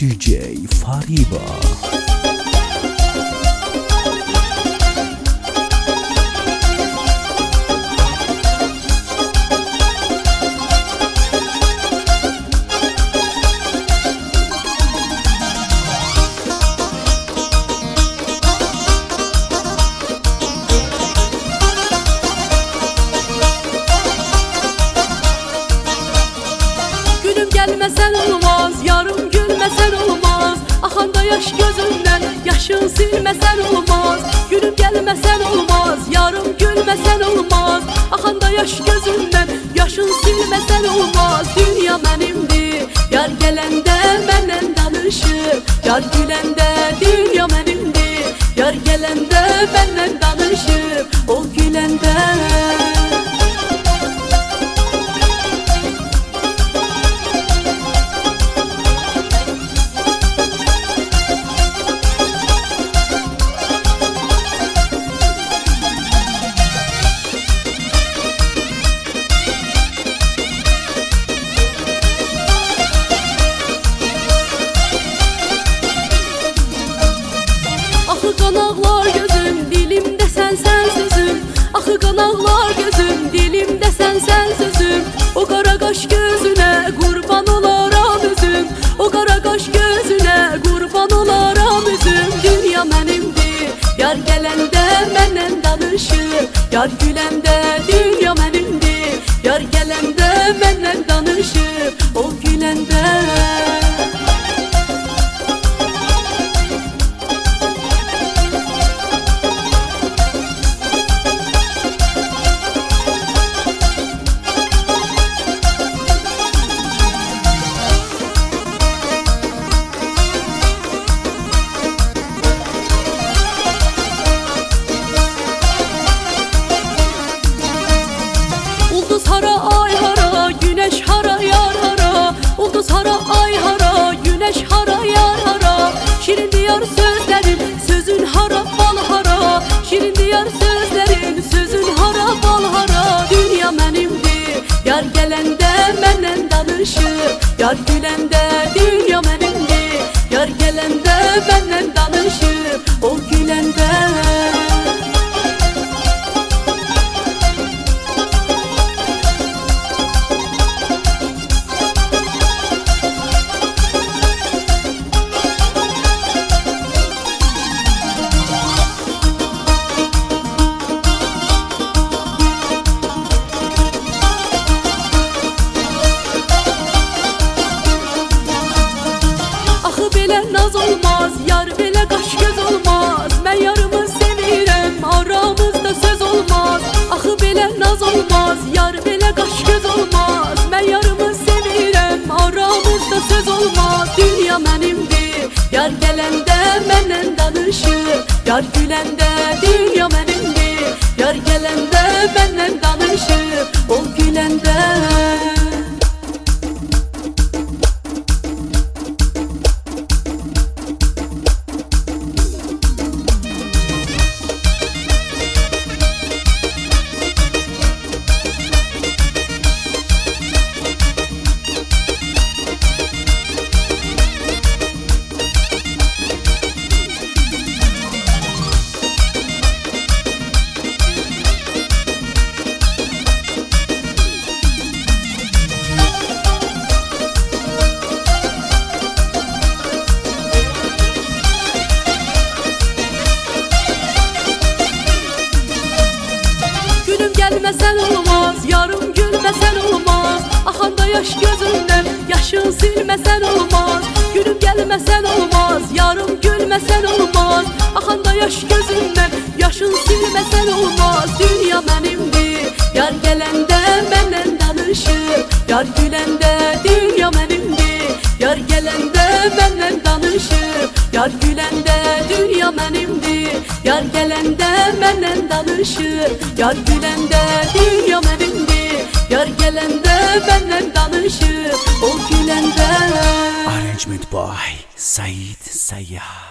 DJ Fariba. Gelmesen olmaz, yarım gülmesen olmaz. Axanda yaş gözümden, yaşın silmesen olmaz. Gülüm gelmesen olmaz, yarım gülmesen olmaz. Axanda yaş gözümden, yaşın silmesen olmaz. Dünya mənimdir, yar gələndə məndən danışır. Yar güləndə dünya mənimdir, yar gələndə məndən danışır. O güləndə qanaqlar gözüm, dilimdə sən sözüm. Axı qanaqlar gözüm, dilimdə sən sözüm. O qara qaş gözünə qurban olaram özüm. O qara qaş gözünə qurban olaram özüm. Dünya mənimdir, yar gələndə məndən danışır. Yar güləndə dünya mənimdir, yar gələndə məndən danışır. O güləndə ulduz hara, ay hara, güneş hara, yar hara. Ulduz hara, ay hara, güneş hara, yar hara. Şirin diyar sözlerin, sözün hara, bal hara. Şirin diyar sözlerin, sözün hara, bal hara. Dünya mənimdir, yar gələndə məndən danışır. Yar güləndə dünya mənimdir, yar gələndə məndən danışır. O güləndə naz olmaz, yar belə qaş göz olmaz. Mən yarımı sevirəm, aramızda söz olmaz. Axı belə naz olmaz, yar belə qaş göz olmaz. Mən yarımı sevirəm, aramızda söz olmaz. Dünya mənimdir, yar gələndə məndən danışır. Yar güləndə dünya mənimdir, yar gələndə məndən danışır. O güləndə gelmesen olmaz, yarım gülmesen olmaz. Axanda yaş gözümden, yaşın silmesen olmaz. Gülüm gelmesen olmaz, yarım gülmesen olmaz. Axanda yaş gözümden, yaşın silmesen olmaz. Dünya mənimdir, yar gələndə məndən danışır. Yar güləndə dünya mənimdir, yar gələndə məndən danışır. Yar güləndə dünya mənimdir, yar gələndə məndən danışır. Yar güləndə dünya mənimdir, yar gələndə məndən danışır. O güləndə Arrangement by Said Sayyah.